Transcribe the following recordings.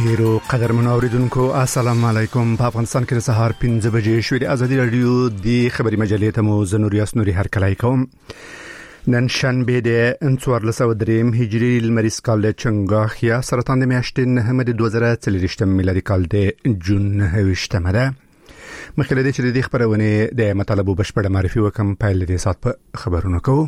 ډیرو قدرمنو اوریدونکو السلام علیکم. په افغانستان کې د سهار 5 بجې شوې د ازادي رادیو د خبري مجلې ته مو زنوریاس نوري هر کله کوم. نن شنبه د 1403 هجری لمریز کال د چنګاخیا سرطان د میاشتې 9 د 2023 میلادي کال د جون 28 ده. مخکې د دې خبرونه د مطالبه بشپړه معرفي وکم په لدې سات په خبرونه کوو.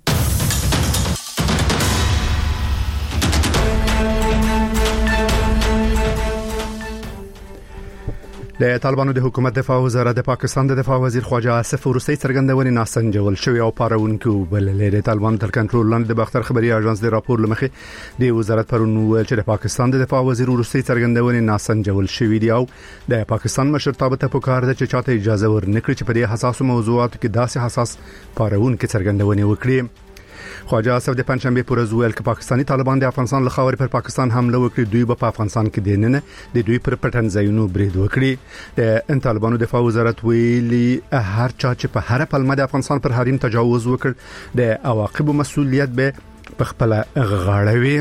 د طالبانو د حکومت دفاع وزارت د پاکستان د دفاع وزیر خواجه آصف وروستي څرګندونې ناسنجول شوی او پارونکو بل له طالبان تر کنټرول لاندې د باختر خبري اژانس د راپور لمخې د وزارت پرون ویل چې د پاکستان د دفاع وزیر وروستي څرګندونې ناسنجول شوی دی او د پاکستان مشرتابه ته پکار ده چې چاته اجازه ورنکړي چې په دې حساس موضوعاتو کې داسې حساس پارونکو څرګندونې وکړي. خواجه آصف د پنځشنبه پر ورځ ویل چې پاکستانی طالبان د افغانستان له خاورې پر پاکستان حمله وکړي، دوی په افغانستان کې دیننه د دوی پر پټن ځایونو برید وکړي. د طالبانو دفاع وزارت ویلي هر چا چې په هر پلمه د افغانستان پر حریم تجاوز وکړ د عواقب مسؤلیت به په خپل غاړه وي.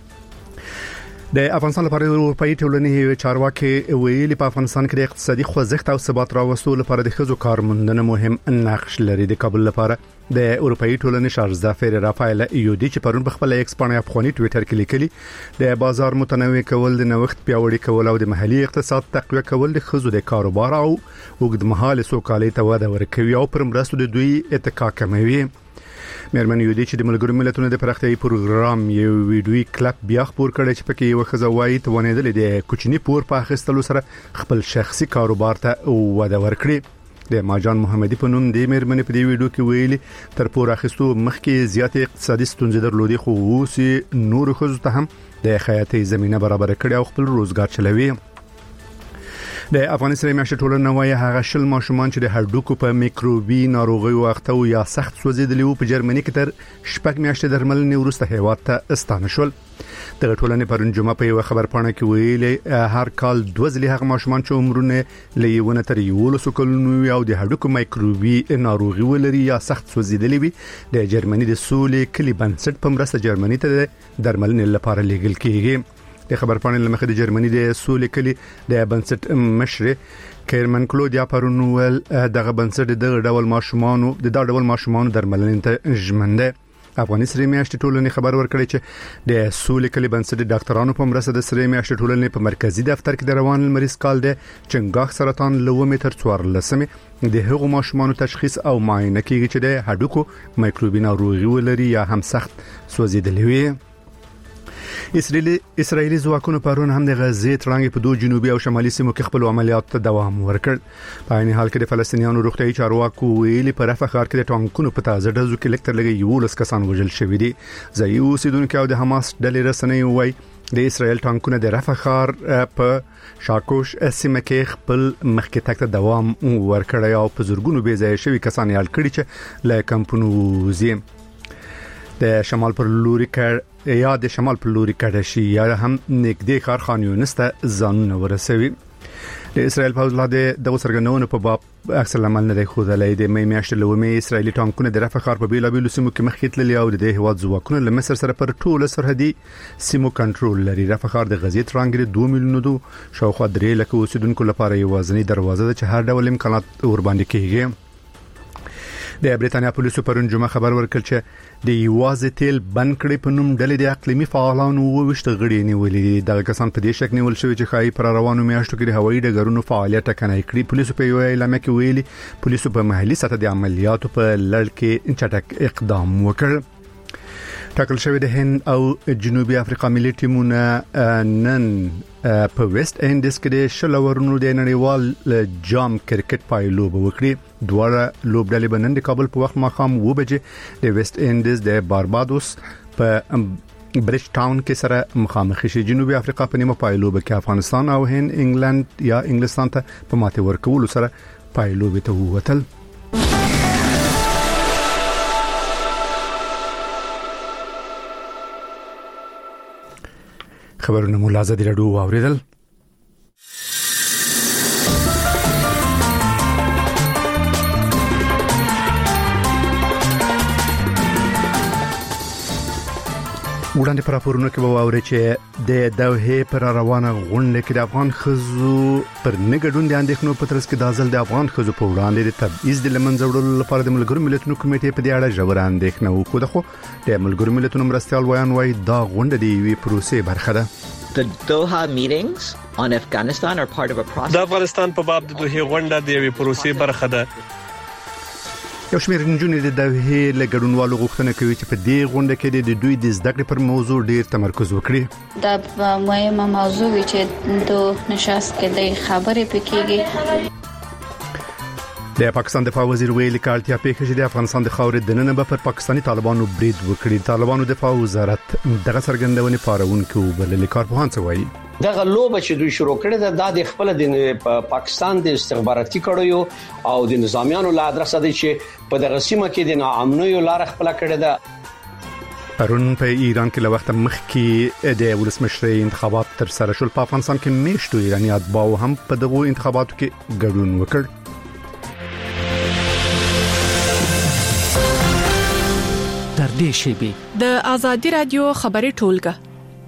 د افغانستان لپاره د اروپאי ټولنې چارواکي ویلي په افغانستان کې د اقتصادي خوځښت او ثبات راوستلو لپاره د ښځو کارموندنه مهم نقش لري. د کابل لپاره د اروپאי ټولنې شارزدا فیر رافایل یودی چې پرون په خپل ایکس باندې افغاني ټوئیټر کې لیکلي د بازار متنوع کول، د نوښت پیاوړي کول او د محلي اقتصاد تقویه کول د ښځو د کاروبار او اوږدمهاله سوکالۍ ته وده ورکوي او پر مرستو د دوی اتکا کموي. مېرمن یودی چې د ملګرو ملتونو د پراختیايي پروګرام یو ویډیوي کلپ بیا خبر کړی چې پکې یو خزوایي توانیدل د کوچنی پور په اخیستلو سره خپل شخصي کاروبار ته وده ورکړي. د ماجان محمدي په نوم د مېرمن په دې ویډیو کې ویلي تر پور اخیستو مخکې زیات اقتصادي ستونزې درلودي، خو اوس نور خزو ته هم د خیاطۍ زمينه برابر کړي او خپل روزګار چلوي. د افغانستان میاشتې ټولنه وايي هغه شل ماشومان چې د هډوکو په میکروبي ناروغي وخت او یا سخت سوځیدلی وو په جرمني کې تر شپږ میاشتې درملنې وروسته هیواد ته استانه شول. د ټولنې پرون جمعه په یو خبر پاڼه کې ویلي هر کال 2 ځلې هغه ماشومان چې عمرونه لیونه تر 11 کلونو او د هډوکو میکروبي ناروغي ولري یا سخت سوځیدلی وي د جرمني د سولې کلی بنسټ په مرسته جرمني ته درملنې لپاره لیږل کیږي. د خبر پاڼې لمخې د جرمني د سولې کلی د بنسټ مشر کیرمن کلودیا پرونول دغه بنسټ د ډول ماشومانو درملنې ته ژمنده. افغاني سری میاشتې ټولنې خبر ورکړي چې د سولې کلی بنسټ د ډاکټرانو په مرسته د سری میاشتې ټولنې په مرکزی دفتر کې د روان لمریز کال د چنګاخ سرطان لومې تر 14 د هغو ماشومانو تشخیص او معاینه کیږي چې د هډوکو میکروبي ناروغي ولري یا هم سخت سوځیدلی وي. اسرائیلي ځواکونو پرون هم د غزې ترڅنګ په دوه جنوبي او شمالي سیمو کې خپل عملیات ته دوام ورکړ. په عین حال کې د فلسطینیانو روغتيایي چارواکو ویلي په رفح ښار کې د ټانکونو په تازه ډزو کې لکټر لګي 11 کسان وژل شوي دي. ځایي اوسیدونکو او د حماس ډلې رسنۍ وایي د اسرائیل ټانکونه د رفح ښار په شاکوش سیمه کې خپل مخکې تک ته دوام ورکړی او په زورګونو بې ځای شوي کسان یې کړي چې له کمپونو زی د شمال پر لوري کډه شي یا هم نږدې ښار خان یونس ته ځانونه ورسوي. د اسرائیل په وزارت د څرګندونو په باب اکثر عمل نه دی خوده. د مې میاشتې لومې اسرائیلي ټانکونه د رفح ښار په بیلابیلو سیمو کې مخکې تللي او د هیواد ځواکونو له مصر سره پر ټوله سرحدي سیمو کنټرول لري. رفح ښار د غزې ترڅنګ 2 میلیونو شاوخوا 3 لک اوسیدونکو لپاره یوازینی دروازه ده چې هر ډول امکانات ورباندې کیږي. د بریتانیا پولیسو پرون جمعه خبر ورکړ چې د یوازې تیل بند کړي په نوم ډلې د اقلیمي فعالانو وشت غړي نیولې. د کسان په دې شک نیول شوی چې خای پر روانو میاشتو کې د هوایي ډګرونو فعالیت کنای کړی. پولیسو په یو اعلامیه کې ویلي پولیسو په محلي سطح د عملیاتو په لړ کې چټک اقدام وکړ. ټاکل شوی د هند او جنوبي افریقا ملي ټیمونه نن په ویسټ انډیز کې د شلورونو د نړیوال جام کرکټ پایلوب وکړي. دواړه لوبډلې بنن د کابل په وخت ماخام 2 بجې د ویسټ انډیز د باربادوس په برج ټاون کې سره مخامخ شي. جنوبي افریقا په نیمه پایلوب کې افغانستان او هند انګلند یا انګلستان ته په ماته ورکول سره پایلوب ته ووتل. خبرونه مو لازم دی راډیو واوریدل. وړاندې پر راپورونو کې به واوري چې د دوحې پر روانه غونډه کې د افغان خزو پر نګډون د اندېښنو په ترڅ کې د ازل د افغان خزو په وړاندې د تبعیض د لمنځه وړلو لپاره د ملګرو ملتونو کمیټې په دې اړه ژوره اندېښنه وکړه، خو د ملګرو ملتونو مرستیال وایي دا غونډه د یوې پروسې برخه ده. The Doha meetings on Afghanistan are part of a process. د افغانستان په باب د دوحې غونډه د یوې پروسې برخه ده. یو شمېر نجونې د دوحې له ګډونوالو غوښتنه کوي چې په دې غونډه کې د دوی د زده کړې پر موضوع ډیر تمرکز وکړي. دا مهمه موضوع وي چې د نشست کې د خبرې پکېږي. د پاکستان دفاع وزیر ویلي کالتیا پیښه چې د افغانستان د خاورې دننه به پر پاکستاني طالبانو برید وکړي. طالبانو دفاع وزارت دغه څرګندونې پارونکو بللې کارپوهان څه وایي. دغه لوبه چې دوی شروع کړې ده د خپل د پاکستان د استخباراتي کړیو او د نظامیانو له ادرسه دي چې په دغه سیمه کې د ناامنیو لار خپل کړې ده. پرون په ایران کې له وخت مخکې د ولسمشرۍ انتخابات تر سره شول. په افغانستان کې میشتو ایرانی اتباع هم په دغه انتخاباتو کې ګډون وکړ. تر دې شیبې د ازادي رادیو خبري ټولګه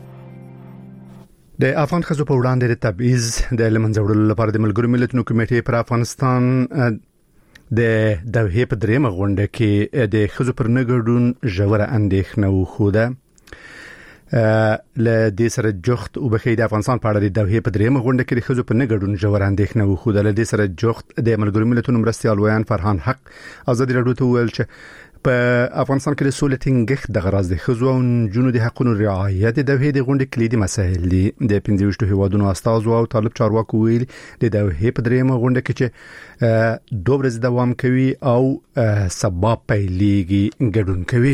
د افغان خزو په وړاندې د تبعیض د لمنځه وړلو لپاره د ملګرو ملتونو کمیټې پر افغانستان د دوحې په دریمه غونډه کې د خزو پر نګډون ژوره اندېښنه وښوده. ل دې سره جوخت او بخې د افغانستان په اړه د دوحې په دریمه غونډه کې د خزو پر نګډون ژوره اندېښنه وښوده. ل دې سره جوخت د ملګرو ملتونو مرستیال ویان فرحان حق ازادي رادیو ته ویل چې په افغانستان کې د سولې ټینګښت د غرض د خزو او نجونو د حقوقو رعایت د دوحې د غونډې کلیدي مسایل دي. د 15 هیوادونو استازو او طالب چارواکو ویل د دوحې په دریمه غونډه کې چې 2 ورځې دوام کوي او سبا پیلېږي ګډون کوي.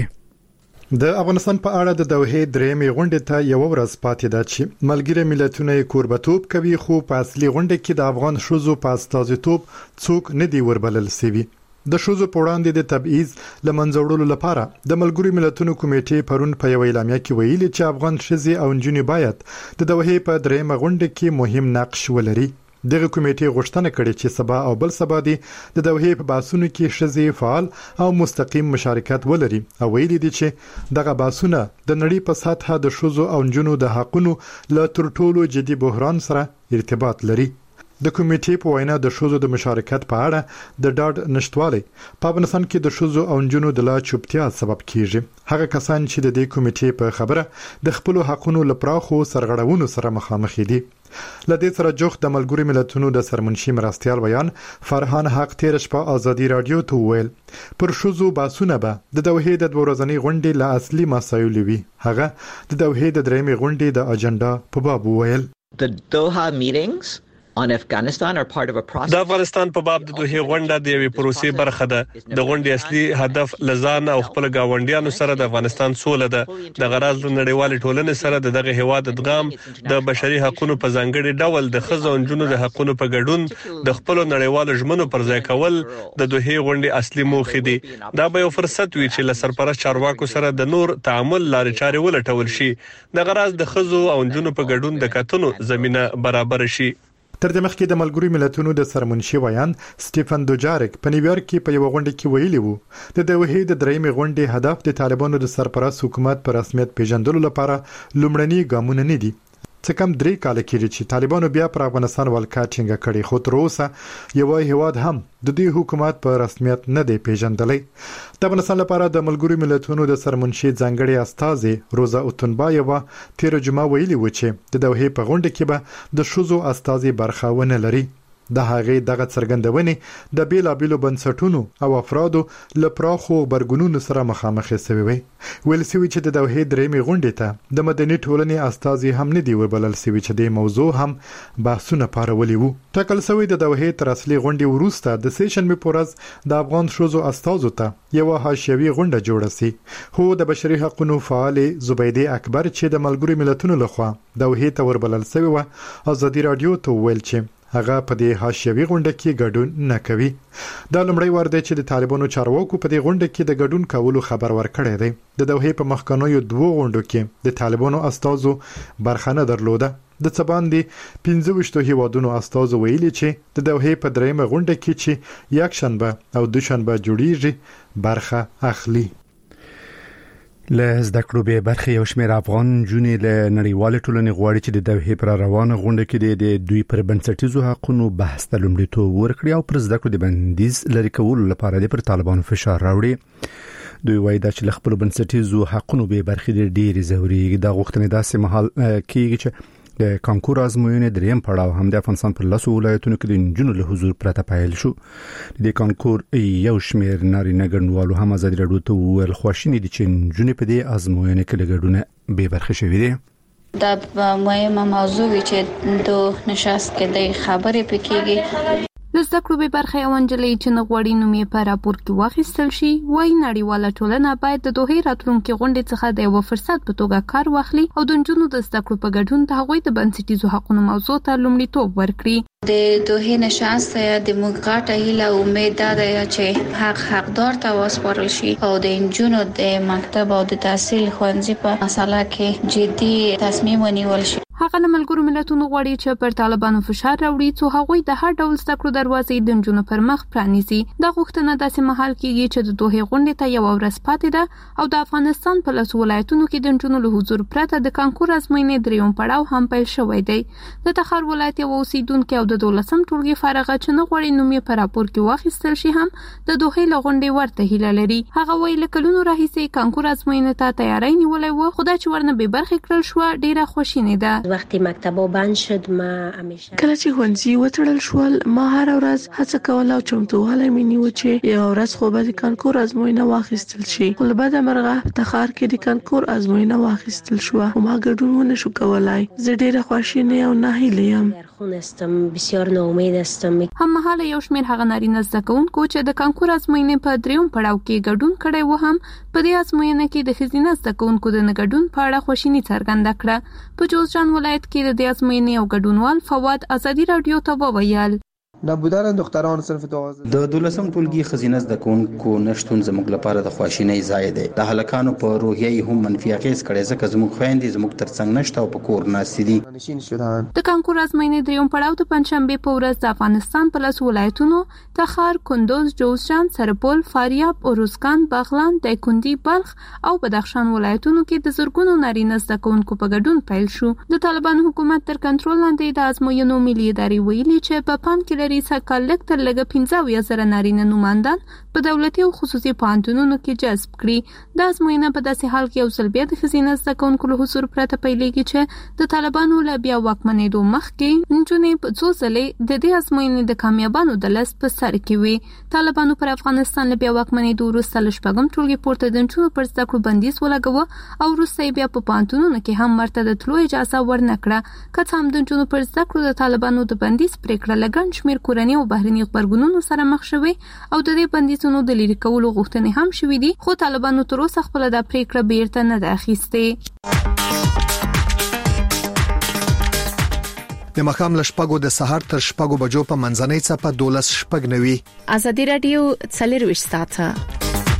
د افغانستان په اړه د دوحې دریمه غونډه ته یو ورځ پاتې ده چې ملګری ملتونه کوربتوب کوي، خو په اصلي غونډه کې د افغان شوزو په استازیتوب څوک نه دی وربلل سوي. د شوزو په وړاندې د تبعیض لمنځه وړلو لپاره د ملګرو ملتونو کمیټې پرون په یو اعلامیه کې ویلي چې افغان شزي او نجونې باید د دوحې په دریمه غونډه کې مهم نقش ولري. دغه کمیټې غوښتنه کړې چې سبا او بل سبا د دوحې په بحثونو کې شزي فعال او مستقیم مشارکت ولري او ویلي دي چې دغه بحثونه د نړۍ په سطح د شوزو او نجونو د حقوقو له تر ټولو جدي بحران سره ارتباط لري. د کمیټې په وینا د شوزو د مشارکت په اړه د ډاډ نشټوالي په افغانستان کې د شوزو او نجونو د لا چوپتیا سبب کیږي. هغه کسان چې د دې کمیټې په خبره د خپل حقوقو لپاره سرغړونو سره مخامخ دي. لدې سره جوخ د ملګرو ملتونو د سرمنشي مرستيال ویان فرحان حق تیر شپه ازادي رادیو ته ویل پر شوزو باسونه به د دوحې د 2 ورځنی غونډې له اصلي مسایل وي. هغه د دوحې د دریمه غونډې د اجنډا په باب ویل The Doha meetings on Afghanistan are part of a process. د افغانستان په باب د دوحې غونډه د یوې پروسې برخه ده. د غونډې اصلي هدف لزان او خپل گاونډیانو سره د افغانستان سوله ده. د غرض نړیوال ټولنې سره دغه هواد ادغام د بشري حقوقو په ځانګړي ډول د خزو او نجونو د حقوقو په ګډون د خپل نړیوال ژمنو پر ځای کول د دوحې غونډې اصلي موخه دي. دا به یو فرصت وي چې لسرپرست چارواکو سره د نور تعامل لارې چارې ولټول شي. د غرض د خزو او نجونو په ګډون د کتنو زمينه برابر شي. تر دې مخکې د ملګرو ملتونو د سرمنشي ویان سټيفن دوجارک په نیویارک کې په یو غونډه کې ویلي وو د دوحې د دریمه غونډې هدف د طالبانو د سرپرست حکومت پر رسمیت پیژندلو لپاره لومړني ګامونه نه دي. څه کم 3 کال کېږي چې طالبانو بیا پر افغانستان ولکه ټینګه کړې، خو تر اوسه یو هیواد هم د دې حکومت په رسمیت نه دی پیژندلی. د افغانستان لپاره د ملګرو ملتونو د سرمنشي ځانګړي استازي روزا اوتنبایوا تیر جمعه ویلي و چې د دوحې په غونډه کې به د شوزو استازي برخه ونه لري. د هغې دغه څرګندونې د بیلابیلو بنسټونو او افرادو له پراخو برګونونو سره مخامخ شوي وي. ویل شوی چې د دوحې دریمه غونډې ته د مدني ټولنې استازي هم نه دی وربلل شوی چې د موضوع هم بحثونه پارولي وو. ټاکل شوی د دوحې تر اصلي غونډې وروسته د سیشن میپورز د افغان شوزو استازو ته یو حاشیوي غونډه جوړه شي. خو د بشري حقوقو فعال زبیدی اکبر چې د ملګرو ملتونو لخوا دوحې ته وربلل شوی و ازادي رادیو ته ویل چې هغه په دې حاشیوي غونډه کې ګډون نه کوي. دا لومړی وار دی چې د طالبانو چارواکو په دې غونډه کې د ګډون کولو خبر ورکړی دی. د دوحې په مخکنیو 2 غونډو کې د طالبانو استازو برخه نه درلوده. د څه باندې 15 هیوادونو استازو ویلي چې د دوحې په دریمه غونډه کې چې یک شنبه او دوشنبه جوړیږي برخه اخلي. له زده کړو به برخه یو شمېر افغان جونې له نړیوال ټولنې غواړي چې د دوحې پر روانه غونډه کې د دوی پر بنسټیزو حقوقو بحث ته لومړیتوب ورکړي او پر زده کړو د بندیز لري کولو لپاره د پر طالبانو فشار راوړي. دوی وایي دا چې له خپل بنسټیزو حقوقو به برخه ډېری ضروري د غوښتنې داسې مهال کېږي چې د کانکور ازموینې دریم پړاو هم د افغانستان پر لاسو ولایتونو کې د انجونو له حضور پرته پیل شو. د کانکور یو شمېر نارینه ګډونوالو هم ازادي راډیو ته وویل خواشیني دي چې انجونې په دې ازموینې کې لګډونه به برخه شوي دي. دا مهمه موضوع چې د نشست کې د خبرې پکېږي. د زده کړو به برخه یو انجلۍ چې نغوړی نومې په راپور کې واخیستل شي وایي نړیواله ټولنه باید د دوحې راتلونکي غونډې څخه د یو فرصت په توګه کار واخلي او د نجونو د زده کړو په ګډون د هغوی د بنسټیزو حقوقو موضوع ته لومړیتوب ورکړي. د دوحې نشست د موږ هیله امید ده چې حقدار ته وسپارل شي او د نجونو د مکتب او د تحصیل خوندزي په مسله کې جدي تصمیم ونیول شي. هغه له ملګرو ملتونو غواړي چې پر طالبانو فشار راوړي څو هغوی د هر ډول زده کړو دروازې د نجونو پر مخ پرانیزي. دا غوښتنه داسې مهال کېږي چې د دوحې غونډې ته یو ورځ پاتې ده او د افغانستان په لاسو ولایتونو کې د نجونو له حضور پرته د کانکور ازموینې دریم پړاو هم پیل شوی دی. د تخار ولایت یو اوسیدونکو او د 12 ټولګي فارغه چې نه غواړي نومې په راپور کې واخیستل شي هم د دوحې له غونډې ورته هیله لري. هغه وایي له کلونو راهیسې کانکور ازموینې ته تیاری نیولې و خو دا چې ورنه به برخه کړل شو ډیره خوشینه ده. وقتی مکتبو بند شد ما همیشه کله چې ښوونځي وتړل شول ما هر ورځ هڅه کوله او چمتووالی مې نیو چې یو ورځ خو به د کانکور ازموینه واخیستل شي. خو له بده مرغه په تخار کې د کانکور ازموینه واخیستل شو او ما ګډون ونه شو کولای. زه ډیره خوشینه او ناهیله یم. بسیار ناامید هستم. هم مهاله یو شمېر هغه نارینه زده کوونکو چې د کانکور ازموینې په دریم پړاو کې ګډون کړی و هم په دې ازموینه کې د ښځینه زده کوونکو د نه ګډون په اړه خوشیني څرګنده کړه. په جوزجان ولایت کې د دې ازموینې او ګډونوال فواد ازادي راډیو ته وویل نابودان دختران صرف 12 د 12 ټولګي خزینه زده کوونکو نشټون زموږ لپاره د خواشینۍ ځای دی. د هلکانو په روحیه هم منفي اغیز کړي ځکه زموږ خويندې زموږ ترڅنګ نشته او په کور ناست دي. د کانکور ازموینې دریم پړاو د پنځشنبه په ورځ د افغانستان په لاسو ولایتونو تخار، کندوز، جوزجان، سرپل، فاریاب، اروزګان، بغلان، دایکنډي، بلخ او بدخشان ولایتونو کې د زرګونو نارینه زده کوونکو په ګډون پیل شو. د طالبانو حکومت تر کنټرول لاندې د ازموینو ملي ادارې ویلي چې په پام کې لري سکه لږ تر لږه 15,000 نارینه نوماندان په دولتي او خصوصي پوهنتونونو کې جذب کړي. د ازموینه په داسې حال کې یو ځل بیا د ښځینه زده کوونکو له حضور پرته پیلېږي چې د طالبانو له بیا واکمنېدو مخکې نجونې په څو ځلې د دې ازموینې د کامیابانو د لست په سر کې وي. طالبانو پر افغانستان له بیا واکمنېدو وروسته له شپږم ټولګي پورته د نجونو پر زده کړو بندیز ولګاوه او وروسته بیا په پوهنتونونو کې هم ورته د تلو اجازه ورنه کړه. که څه هم د نجونو پر زده کړو د طالبانو د بندیز پریکړه له ګڼ شمېر کورني او بهرني غبرګونونو سره مخ شوي او د دې بندیزونو د لرې کولو غوښتنې هم شوې دي خو طالبانو تر اوسه خپله دا پریکړه بیرته نه ده اخیستې. د مخام له شپږو د سهار تر شپږو بجو په منځنۍ څپه 12:09 ازادي راډیو 24 ساعته.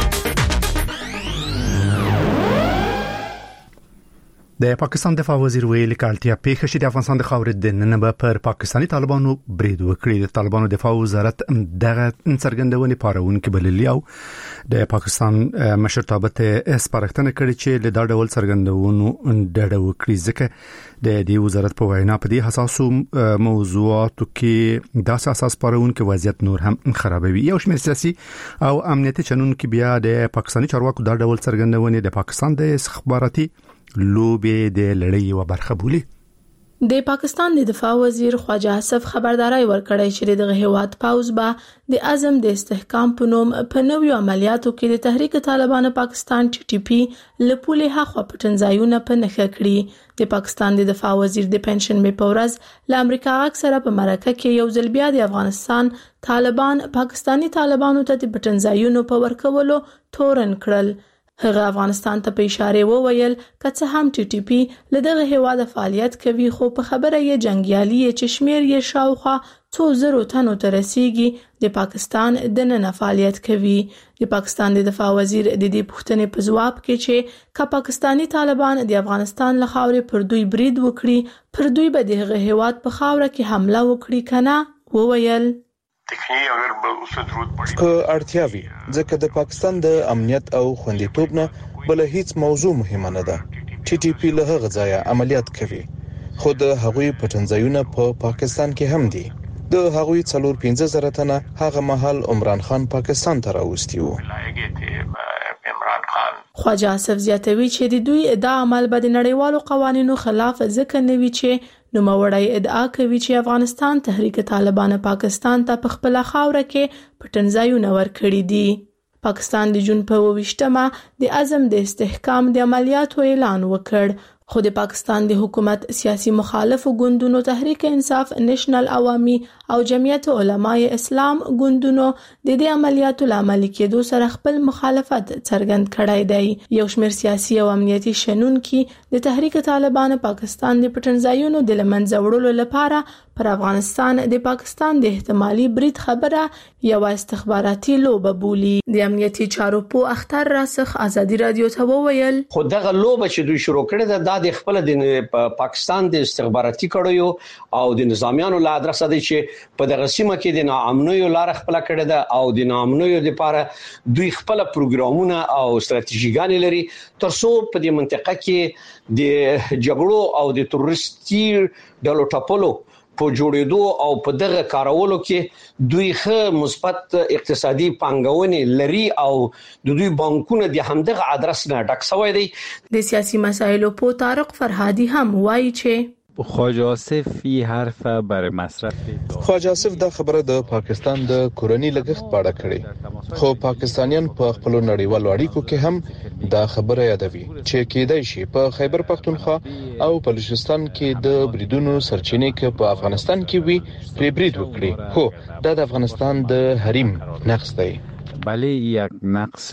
د پاکستان دفاع وزیر ویل کالتیا پیښه شي د افغانستان د خاورې د نن به پر پاکستاني طالبانو برید وکړي. د طالبانو دفاع وزارت دغه څرګندونې پارونکو بللی او د پاکستان مشرتابه ته سپارښتنه کړې چې له دا ډول څرګندونو ډډه وکړي ځکه د دې وزارت په وینا په دې حساسو موضوعاتو کې د اساس پارونکو وضعیت نور هم خرابوي. یو شمېر سیاسي او امنیتي چلونکو بیا د پاکستاني چارواکو دا ډول څرګندونې د پاکستان د استخباراتي لوبې د لړۍ یو برخه بولي. د پاکستان د دفاع وزیر خواجه اسف خبرداري ورکړی چې دغه هیواد پاوز به د اعظم د استحکام په نوم په نویو عملیاتو کې د تحریک طالبان پاکستان TTP لپولې هغه پټنځایونه په نخښه کړی. د پاکستان د دفاع وزیر د پنځشنبه په ورځ له امریکا اکثره په مرکه کې یو ځل بیا د افغانستان طالبان پاکستانی طالبانو ته د پټنځایونو په ورکولو تورن کړل. هغه افغانستان ته په اشاره وویل کڅه هم TTP له دغه هیواد فعالیت کوي خو په خبره یې جنگیالي چې شمیر یې شاوخوا 200 تنو ته رسیږي د پاکستان د نن فعالیت کوي. د پاکستان د دفاع وزیر د دې پوښتنې په جواب کې چې کا پاکستانی طالبان د افغانستان له خاورې پر دوی برید وکړي پر دوی به دغه هیواد په خاوره کې حمله وکړي کنه وویل که اړتیا وي ځکه د پاکستان د امنیت او خوندیتوب نه بل هیڅ موضوع مهمه نه ده. ټي ټي پی له هغه ځایه عملیات کوي، خو د هغوی پټنځایونه په پاکستان کې هم دي. د هغوی 4-15 تنه هغه مهال عمران خان پاکستان ته راوستي وو. خواجه آصف زیاتوي چې د دوی دا عمل به د نړیوالو قوانینو خلاف ځکه نه وي چې نوموړی ادعا کوي چې افغانستان تحریک طالبان پاکستان ته په خپل خاوره کې پټنځایونه ورکړي دي. پاکستان د جون په 28مه د عزم د استحکام د عملیاتو اعلان وکړ، خو د پاکستان د حکومت سیاسي مخالفو ګوندونو تحریک انصاف، نېشنل عوامي او جمعیت علماء اسلام ګوندونو د دې عملیاتو لامل کېدو سره خپل مخالفت څرګند کړی دی. یو شمېر سیاسي او امنیتي شنونکي د تحریک طالبان پاکستان د پټنځایونو د لمنځه وړلو لپاره پر افغانستان د پاکستان د احتمالي برید خبره یو استخباراتي لوبه بولي. د امنیتي چارو په اختر راسخ ازادي رادیو ته وویل خو دغه لوبه چې دوی شروع کړې ده د خپل د پاکستان د استخباراتي کړیو او د نظامیانو له ادرسه دي چې په دغه سیمه کې د ناامنیو لار خپل کړې ده او د ناامنیو لپاره دوی خپل پروګرامونه او ستراتیژیګان لري ترڅو په دې منطقه کې د جګړو او د تروریستي ډلو ټاپلو په جوړېدو او په دغه کارولو کې دوی ښه مثبت اقتصادي پانګونې لري او د دوی بانکونه د همدغه ادرس نه ډک شوی دی. د سیاسي مسایلو په طارق فرهادي هم وایي چې خواجه آصف یې حرف بر مصرف خواجه آصف دا خبره د پاکستان د کورنۍ لګښت په اړه کړې، خو پاکستانیان په خپل نړیوالو اړیکو کې هم دا خبره یادوي چې کېدای شي په خیبر پختونخوا او بلوچستان کې د بریدونو سرچینې کې په افغانستان کې وي پرې برید وکړي. هو دا د افغانستان د حریم نقص دی. بله یک نقص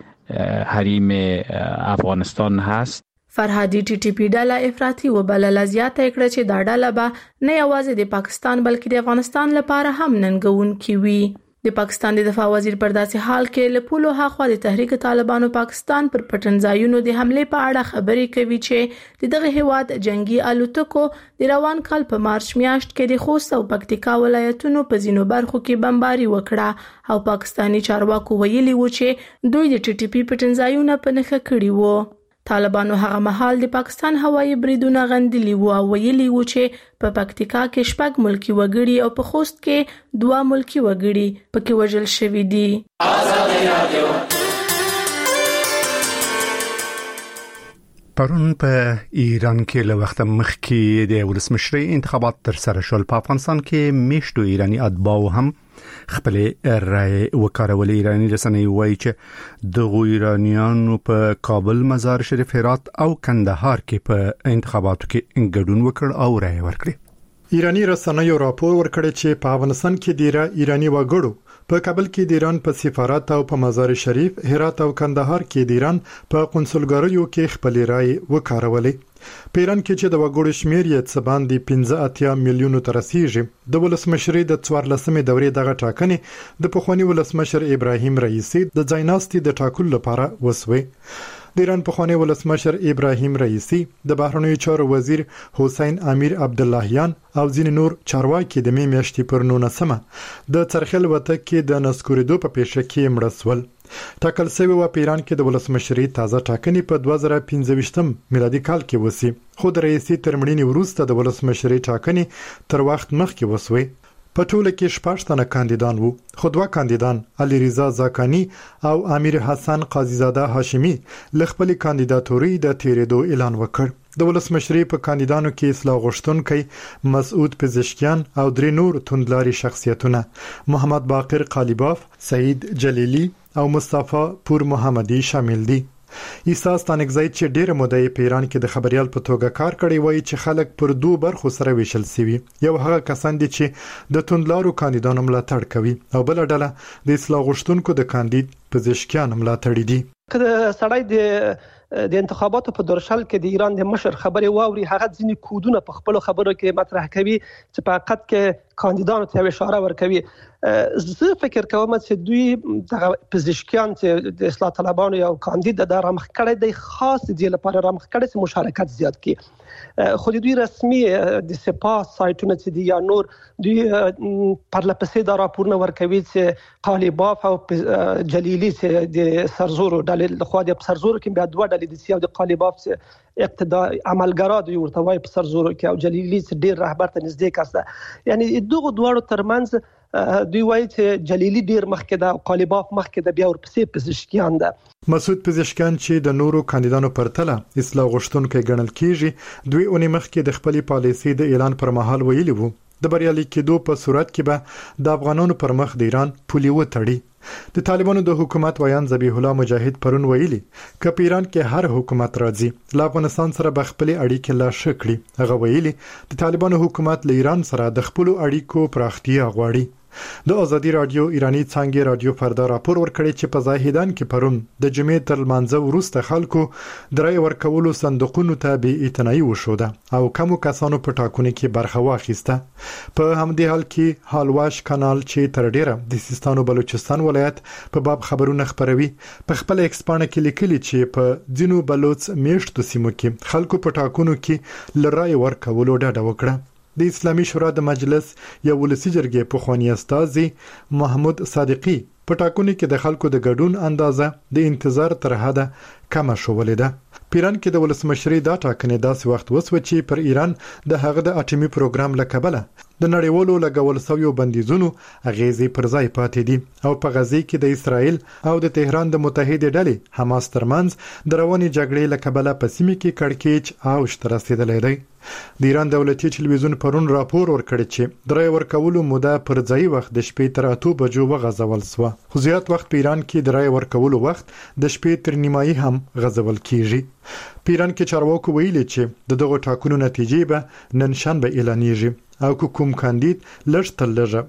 حریم افغانستان هست. فرهادي ټي ټي پی ډله افراطي وبلله، زیاته کړه چې دا ډله به نه یوازې د پاکستان بلکې د افغانستان لپاره هم ننګونکې وي. د پاکستان د دفاع وزیر پر داسې حال کې له پولو هاخوا د تحریک طالبانو پاکستان پر پټنځایونو د حمله په اړه خبرې کوي چې دغه هیواد جنگي الوتکو د روان کال په مارچ میاشت کې د خوست او پکتیکا ولایتونو په ځینو برخو کې بمباري وکړه او پاکستاني چارواکو ویلي و چې دوی د ټي ټي پی پټنځایونه په نښه کړي وو. طالبانو هغه مهال د پاکستان هوایي بریدونه غندلي وو او ویلي وو چې په پکتیکا کې 6 ملکی وګړي او په خوست کې 2 ملکی وګړي پکې وژل شوي دي. پرون په ایران کې له وخت مخکې د ولسمشرۍ انتخابات تر سره شول. په افغانستان کې میشتو ایرانی اتباع هم خپل رائے وکړول. ایرانی رسنۍ وایي چې د ایرانیانو په کابل، مزار شریف، هرات او کندهار کې په انتخاباتو کې ګډون وکړ او رائے ورکړه. ایرانی رسنیو راپور ورکړی چې په افغانستان کې د ایرانی وګړو په کابل کې د ایران په سفارت او په مزار شریف، هرات او کندهار کې د ایران په قونسلګریو کې خپل رائے وکړولې. په ایران کې چې د وګړو شمیر یې څه باندې 15 میلیونو ته رسیږي. د ولسمشرۍ د 14مې دورې دغه ټاکنې د پخوانی ولسمشر ابراهیم رئیسی د ځایناستي د ټاکلو لپاره وسوي. د ایران پخوانی ولسمشر ابراهیم رئیسی، د بهرنیو چارو وزیر حسین امیر عبداللهیان او ځینې نور چارواکي د میاشتې پر 19مه د څرخل وته کې د نسکوریدو په پیښه کې مړه شول. ټاکل شوی و په ایران کې د ولسمشرۍ تازه ټاکنې په 2015 میلادي کال کې وسی، خو د رئیسی تر مړینې وروسته د ولسمشرۍ ټاکنې تر وخت مخکې وسوي. په ټوله کې 6 تنه کاندیدان وو، خو 2 کاندیدان علي رضا زاکانی او امیر حسن قاضیزاده هاشمی له خپل کاندیداتوري د تیرېدو اعلان وکړ. د ولسمشرۍ په کاندیدانو کې اصلاح غوښتونکي مسعود پزشکیان او 3 نور توندلاري شخصیتونه محمد باقر قالیباف، سعید جلیلی او مصطفی پور محمدي شامل دي. عیسی ستانکزی چې ډیره موده په ایران کې د خبريال په توګه کار کړی وایي چې خلک پر 2 برخو سره ویشل سوي. یو هغه کسان دي چې د توندلارو کاندیدانو ملاتړ کوي او بل ډله د اصلاح غوښتونکو د کاندید پزشکیان ملاتړ دي. کله سړی د انتخاباتو په دورشل کې د ایران د مشر خبري واوري، هغه ځینې کودونه په خپل خبرو کې مطرح کوي چې په حقیقت کې کاندیدانو ته اشاره ورکوي. زه فکر کوم چې دوی د پزشکیان چې د اصلاح طلبانو یو کاندید د رامخ کړي د خاص دی لپاره رامخ کړي چې مشارکت زیات کړي. خو دوی رسمي د سپاه سایټونه چې دی یا نور دوی پرلپسې دا راپورونه ورکوي چې قالیباف او جلیلی چې د سرزورو ډلې لخوا د سرزورو کې بیا دوه ډلې دي چې د قالیباف چې اقتدا عملګرا دوی ورته وایي په سرزورو کې او جلیلی چې ډیر رهبر ته نږدې کس ده. یعنی دغه دواړو ترمنځ دوی وایي چې جلیلی ډیر مخکې ده او قالیباف مخکې ده، بیا ورپسې پزشکیان ده. مسعود پزشکیان چې د نورو کاندیدانو پرتله اصلاح غوښتونکي ګڼل کیږي، دوی اونې مخکې د خپلې پالیسي د اعلان پر مهال ویلي وو د بریالي کېدو په صورت کې به د افغانانو پر مخ د ایران پولي وتړي. د طالبانو د حکومت ویان ذبیح الله مجاهد پرون ویلي ک په ایران کې هر حکومت راځي له افغانستان سره به خپل اړیکې لا ښه کړي. هغه ویلي د طالبانو حکومت له ایران سره د خپل اړیکو پراختیا غواړي. د ازادي رادیو ایرانی څنګه رادیو پردا راپور ورکړی چې په زاهدان کې پرون د جمعې تر لمانځه وروسته خلکو درای ورکولو صندوقونو ته به اعتنايي وشوده او کوم کسانو په ټاکنو کې برخه واخیسته. په همدې حال کې حالواش کانال چې تر ډیره د سیستان او بلوچستان ولایت په باب خبرونه خبروي په خپل ایکسپانه کې لیکلي چې په ځینو بلوچ میشتو سیمو کې خلکو په ټاکنو کې لرای ورکولو ډاډه وکړه. د اسلامي شورا د مجلس یو ولسی جرګې په خواني استاذي محمود صادقي په ټاکنو کې د خلکو د ګډون اندازه د انتظار تر حده کم شولې ده. پیران کې د ولسمشري دا ټاکنې داسې وخت وسو چې پر ایران د هغه د اټومي پروګرام لکبله د نړیوالو لګول شویو بندیزونو اغیزې پر ځای پاتې دي او په غزه کې د اسرائیل او د تهران د متحده ډلې حماس ترمنځ د رواني جګړې لکبله په سیمه کې کړکېچ او شتر رسیدلې دی. د ایران دولتي ټلویزیون پرون راپور ورکړ چې درې ورکولو موده پر ځای وخت د شپې تر 8 بجو وغځول شو. خو زیات وخت په ایران کې درې ورکولو وخت د شپې تر نیمایي هم غځول کیږي. په ایران کې چارواکو ویلي چې د دغه ټاکنو نتیجې به نن شنبه اعلانېږي او کوم کاندید لږ تر لږه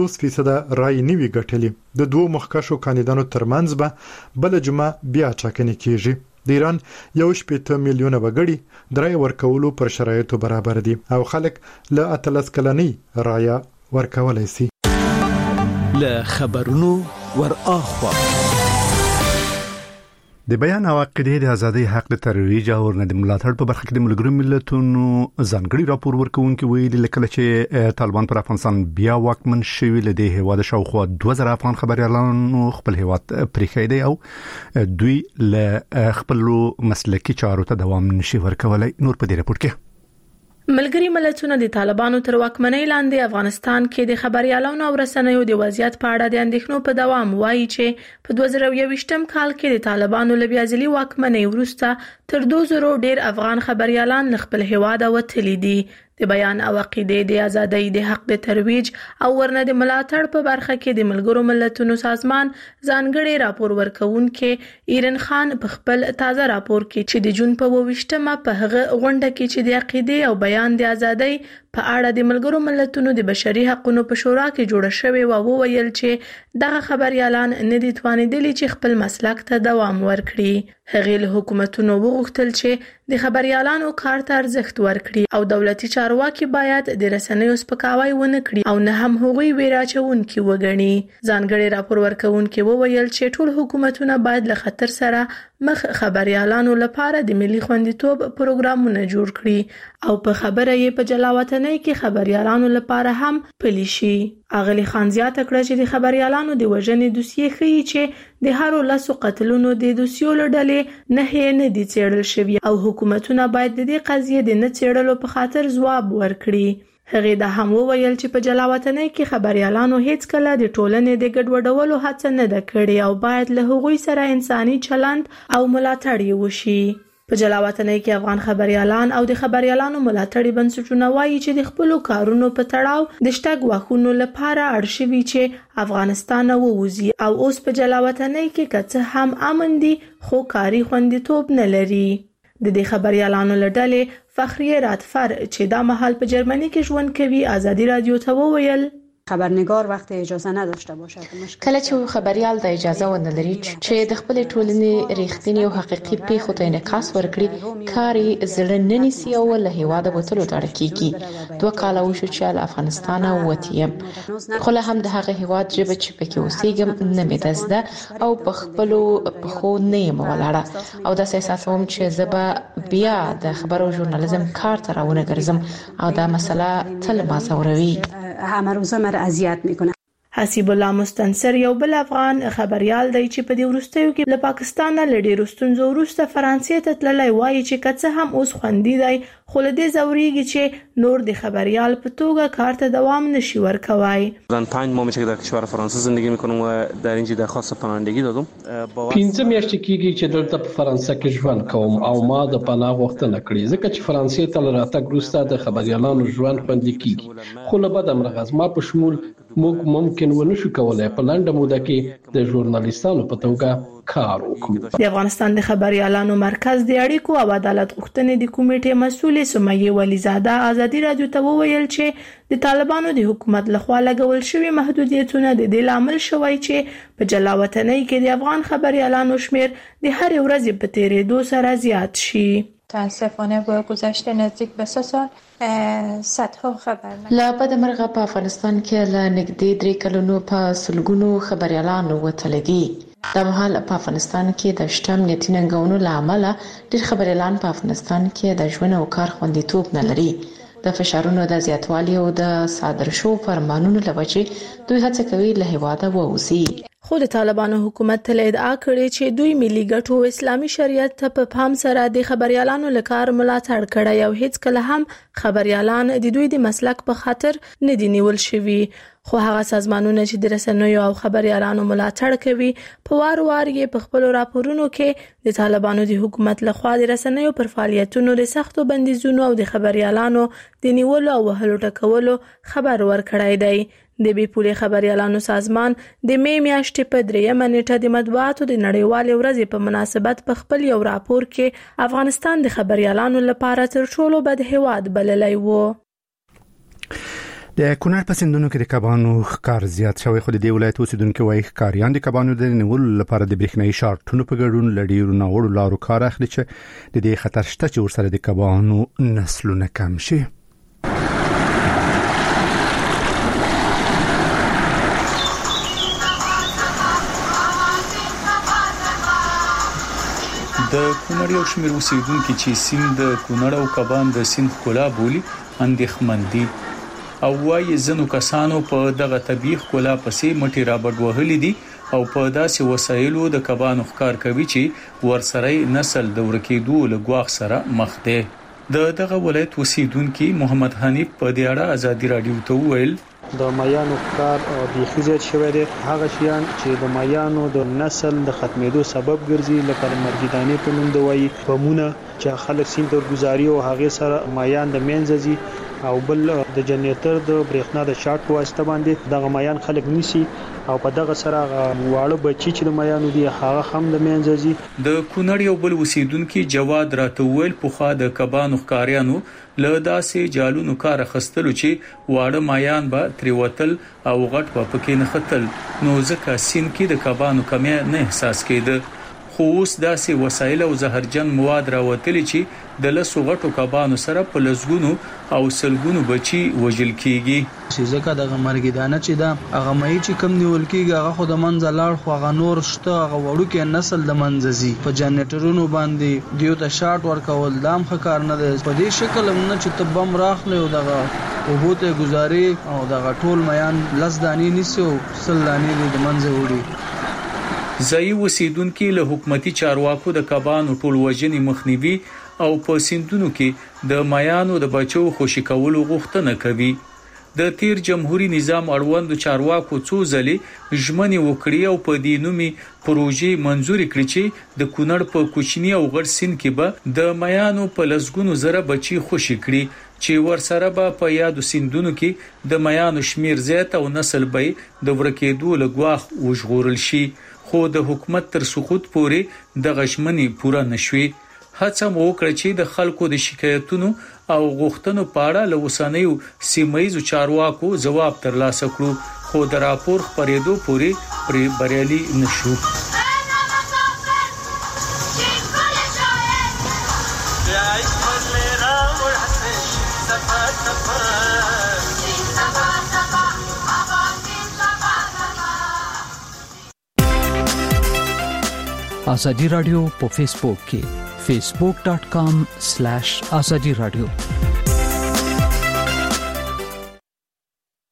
50% رای نیوي ګټلې. د دوه مخکښو کاندیدانو ترمنځ به بل جمعه بیا ټاکنې کیږي. د ایران 1.8 میلیونه وګړي درې ورکولو پر شرایطو برابر دي او خلک له 13 کلنۍ رای ورکولای شي. له خبرونو ور اخوا د بیان او عقیدې د ازادۍ حق د ترویج او د ملاتړ په برخه کې د ملګرو ملتونو ځانګړي راپور ورکوونکي ویلي لکه چې طالبان پر افغانستان بیا واکمن شوي لدی هواد شاوخوا 2000 افغان خبريالانو خپل هواد پرېښی دی او دوی له خپل مسلکي چارو ته دوام نشي ورکولای. نور په دې راپور کې ملګری ملتونه د طالبانو تر واکمنۍ لاندې افغانستان کې د خبريالانو او رسنیو د وضعیت په اړه د اندېښنو په دوام وایي چې په 2021م کال کې د طالبانو له بیازلي واکمنۍ وروسته تر 2000 ډیر افغان خبريالان خپل هیواد وتلي دي. د بیان او عقیدې د ازادۍ د حق د ترویج او ورنه د ملاتړ په برخه کې د ملګرو ملتونو سازمان ځانګړي راپور ورکوونکي ایرن خان په خپل تازه راپور کې چې د جون په 28مه په هغه غونډه کې چې د عقیدې او بیان د ازادۍ په اړه د ملګرو ملتونو د بشري حقوقو په شورا کې جوړ شوی او ویل چې دغه خبريالان نه دي توانیدلي چې خپل مسلک ته دوام ورکړي. هغه له حکومتونو وغوښتل چې د خبريالانو کار ته ارزښت ورکړي او دولتي چارواکي باید د رسنیو سپکاوی ونه کړي او نه هم هغوی ویراچونکي وګڼي. ځانګړي راپور ورکوونکي وویل چې ټول حکومتونه باید له خطر سره مخ خبريالانو لپاره د ملي خوندیتوب پروګرامونه جوړ کړي او په خبره یې په جلاوطنۍ کې خبريالانو لپاره هم پلي شي. اغلی خان زیاته کړه چې د خبريالانو د وژنې دوسیې ښیي چې د هرو لاسو قتلونو د دوسیو لړلې نه دي څېړل شوي او حکومتونه باید د دې قضیې د نه څېړلو په خاطر ځواب ورکړي. هغه د هم وویل چې په جلاوطنۍ کې خبريالانو هیڅ کله د ټولنې د ګډوډولو هڅه نه ده کړې او باید له هغوی سره انساني چلند او ملاتړ وشي. په جلاوطنۍ کې افغان خبريالان او د خبريالانو ملاتړي بنسټونه وایي چې د خپل کارونو په تړاو د شټګ واخونو لپاره اړشوي چې افغانستان ووزي او اوس په جلاوطنۍ کې کڅ هم امن دي خو کاری خوندیتوب نه لري. د دې خبريالانو لړلې فخریه راتفر چې دا مهال په جرمني کې ژوند کوي ازادي رادیو ته وویل خبرنگار وقت اجازه نداشته باشد. کله چې خبريال د اجازه ونه لري چې د خپل ټولنې ریښتینی او حقيقي پیښو ته انعکاس ورکړي کاري زړه ننسي او له هیواده بوتلو ډار کیږي. 2 کال وشو چې له افغانستان وتیم، خو له هم د هغه هیواد جبه چې پکې اوسېږم نه مې دزده او په خپل خو نه یم ولاړه او د سیاستوم چې زبا بیا د خبرو ژورنالیزم کار ته راونه ګرځم او دا مسله تل ما زوروي، همه روزه مر اذیت میکنه. حسیب الله مستنصر یو بل افغان خبريال دی چې په دې وروستیو کې له پاکستان نه لډي رستونزو وروسته فرانسې ته تللی وایي چې کڅه هم اوس خوندې دی، خو له دې زوريږي چې نور د خبريال په توګه کار ته دوام نشي ورکوي. من 5 ماه میشه که در کشور فرانسه زندگی میکنم و در اینجا درخواست پناهندگی دادم. 15 میاشتې کېږي چې دلته په فرانسه کې ژوند کوم او ما د پناه غوښتنه کړې ځکه چې فرانسې ته راتګ وروسته د خبريالانو ژوند خوندي کیږي، خو له بده مرغه ما په شمول موږ ممکن ونشو کولای په لنډه موده کې د ژورنالیستانو په توګه کار وکړو. د افغانستان د خبريالانو مرکز د اړیکو او عدالت غوښتنې د کمیټې مسؤل سمیه ولیزاده ازادي رادیو ته وویل چې د طالبانو د حکومت لخوا لګول شوی محدودیتونه د دې لامل شوی چې په جلاوطنۍ کې د افغان خبريالانو شمیر د هر ورځ په تیریدو سره زیات شي. متاسفانه با گذشت نزدیک به 3 سال صدها خبر لا بد مرغه په افغانستان کې له نږدې 3 کلونو په سلګونو خبريالانو وتل دي. د مهال په افغانستان کې د شتم نیتی ننګونو لامل ډېر خبريالان په افغانستان کې د ژوند او کار خوندیتوب نه لري. د فشارونو د زیاتوالي او د صادر شو فرمانونو لوجې دوی هڅه کوي له هیواده ووځي. خو د طالبانو حکومت تل ادعا کړې چې دوی ملي ګټو او اسلامي شریعت ته په پام سره د خبريالانو لکار ملاتړ کړی او هیڅ کله هم خبريالان د دوی د مسلک په خاطر نه دي نیول شوي. خو هغه سازمانونه چې د رسنیو او خبريالانو ملاتړ کوي په وار یې په خپل راپورونو کې د طالبانو د حکومت لخوا د رسنیو پر فعالیتونو د سختو بندیزونو او د خبريالانو د نیولو او وهلو ټکولو خبر ورکړی دی. د بي پولې خبريالانو سازمان د می میاشتې په 3 نیټه د مطبوعاتو د نړیوال ورځې په مناسبت په خپل یو راپور کې افغانستان د خبريالانو لپاره تر ټولو بد هیواد بللی وو. د کونړ په سیندونو کې د کبانو ښکار زیات شوی، خو د دې ولایت اوسیدونکو وايي ښکاریان د کبانو د نیولو لپاره د برېښنايي شارټونو په ګډون لډیرو ناوړو لارو کار اخلي چې د دې خطر شته چې ورسره د کبانو نسلونه کم شي. د کونړ یو شمېر اوسیدونکو چې سیند د کونړ او کبان د سیند ښکلا بولي اندېښمن دي او وايي ځینو کسانو په دغه طبيعي ښکلا پسې مټي رابډ وهلي دي او په داسې وسایلو د کبانو ښکار کوي چې ورسره نسل د ورکېدو له ګواښ سره مخ دي. دغه ولایت اوسیدونکو محمد حنیف په دې اړه ازادي رادیو ته وویل د مایانو ښکار د خزیت شوی دی، هغه شیان چې د مایانو د نسل د ختمېدو سبب ګرځي لکه مرګدانې په نوم د وایي بمونه چې خلک سیند ورګزاري او هغه سره مایان د منځزي او بل د جنریټر د برېښنا د شارټ واسطه باندې دغه مایان خلک نیسي او په دغه سره واړه بچي چې د مایانو دي هغه هم د منځزي. د کونړ یو بل اوسیدونکو جواد راته ویل پوخا د کبانو ښکاریانو له داسې جالونو کار اخستلو چې واړه مایان به تریوتل او غټ په پکې نه ختل، نو ځکه سین کې د کبانو کمی نه احساس کېده. خو اوس داسې وسایل او زهرجن مواد راوتلي چې د لسو غټو کبانو سره په لزګونو او سلګونو بچي وژل کیږي. ځکه د مرګدانه چې دا هغه مې چې کم نیول کیږي هغه خو د منځ لاړ خو هغه نور شته هغه وړو کې نسل د منځزي په جنریټرونو باندې دیو ته شارټ ورکول دام ښکار نه دی. په دې شکل نه چې تبم راخله او دغه وبوته گزاري او دغه ټول میان لس دانی نیسو سل دانی د منځ وړي. ځای وسیدونکو له حکومتي چارواکو د کبانو ټول وژنې مخنیوي او په سیندونو کې د مایانو د بچو خوشی کولو غوښتنه کوي. د تیر جمهوریت نظام اړوند چارواکو څو ځلې ژمنې وکړې او په دینومي پروژې منزوري کړې چې د کونړ په کوچنی او غړ سیند کې به د مایانو په لسګونو زره بچي خوشی کړي چې ورسره به په یادو سیندونو کې د مایانو شمیر زیات او نسل به د ورکېدو لګواخ وژغورل شي. خو د حکومت تر سقوط پورې د غشمنې پوره نشوي. هڅه مو وکړه چې د خلکو د شکایتونو او غوښتنو په اړه له وسنیو سیمایي چارواکو جواب ترلاسه کړو خو د راپور خبرېدو پورې پر بریالي نشو. ازادي رادیو په فیسبوک کې facebook.com/azadi radio